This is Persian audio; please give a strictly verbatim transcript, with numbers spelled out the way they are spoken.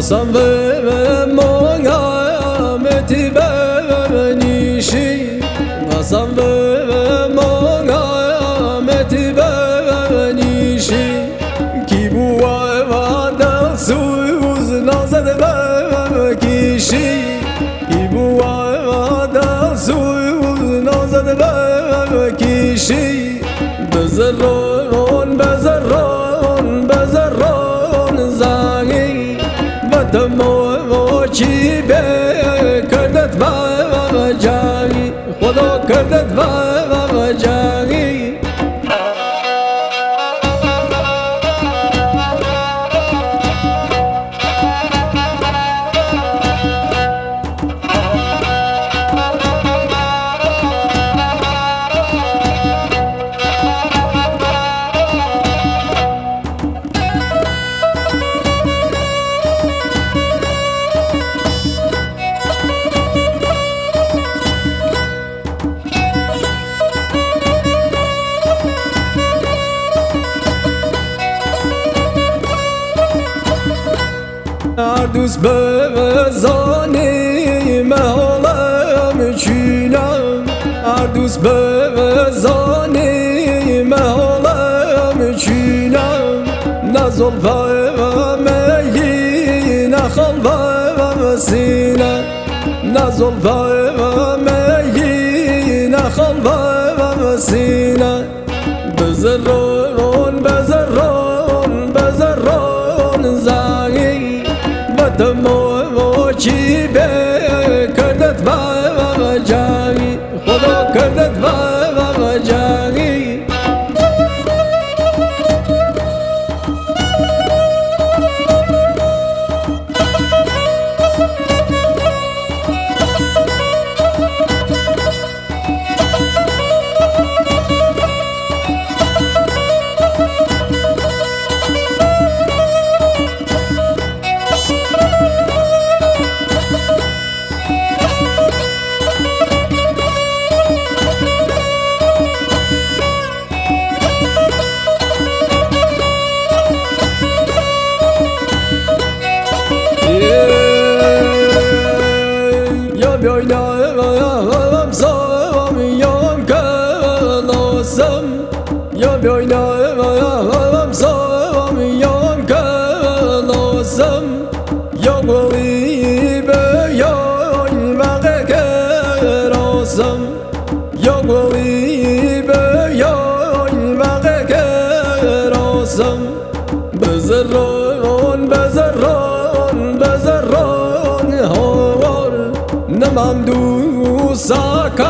بسام و مونگا متی بنیشی بسام و مونگا متی بنیشی کی بوا و دل سوز نازد بکیشی کی بوا و دل سوز نازد بکیشی بزرون بزرون بزرون زنگی دمو و چی به کردت و جانی خدا کردت و جانی دوست بزانی محالم چینم هر دوست بزانی محالم چینم نه زلفه و میی نه خلوه و سینه نه زلفه و میی نه خلوه و سینه بزرون بزرون بزرون زنگی دمو و چی به کردت و جانی خدا کردت و جانی بیاینم سام یام کلاسم یا بیاینم سام یام کلاسم یا بوی بیاین وقت کراسم یا بوی بیاین وقت کراسم بزرون بزرون بزرون هوار نمام دوسا